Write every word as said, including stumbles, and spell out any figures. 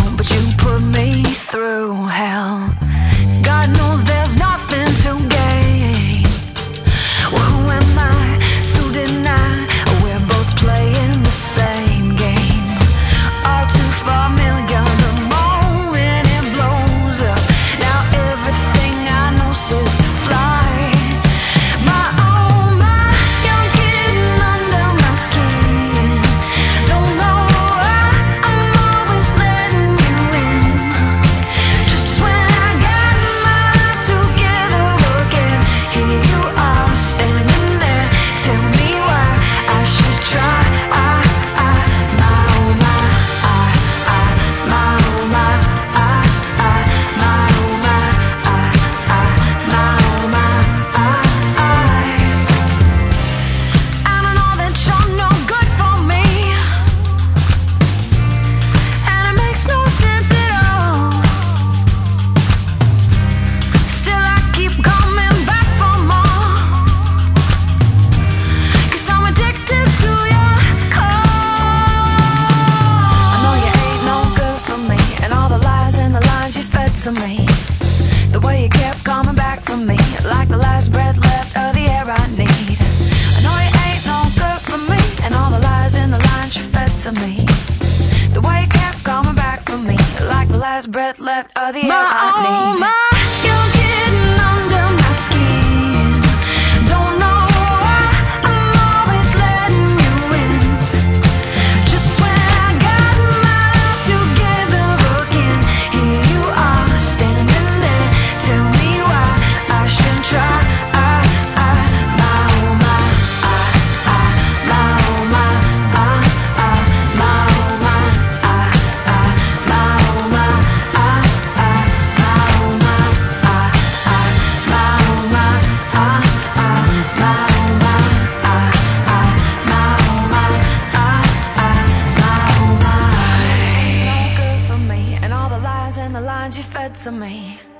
but you put me through hell. God knows there's nothing to gain. Well, who am I to deny we're both playing the same game? All too familiar, the moment it blows up. Now everything I know says to fly. My oh my, you're getting under my skin. Don't know why I'm always letting you in. Just when I got my life together again, here you are standing there. Tell me why I should try. I, I, my oh my, I, I, my oh my, I, I, my oh my, I, I, my oh my, I, I. And I know that you're no good for me, and it makes no sense at all. Still I keep coming back for more, 'cause I'm addicted to your call. I know you ain't no good for me, and all the lies and the lines you fed to me. The way you kept coming back for me, like the last breath left of the air I need. I know you ain't no good for me, and all the lies and the lines you fed to me. The way you kept coming back for me, like the last breath left of the air I need. Oh my, you're getting under my skin. Don't know why I'm always letting you in. Just when I got my life together again, here you are standing there. Tell me why I should try. I, I, my oh my, I, I, my oh my, I, I, my oh my, I, I, my oh my, I, I, my oh my, I, I, my oh my, I, I, my oh my, I, I, my oh my, I, I, my oh my. No good for me, and all the lies and the lines you fed to me.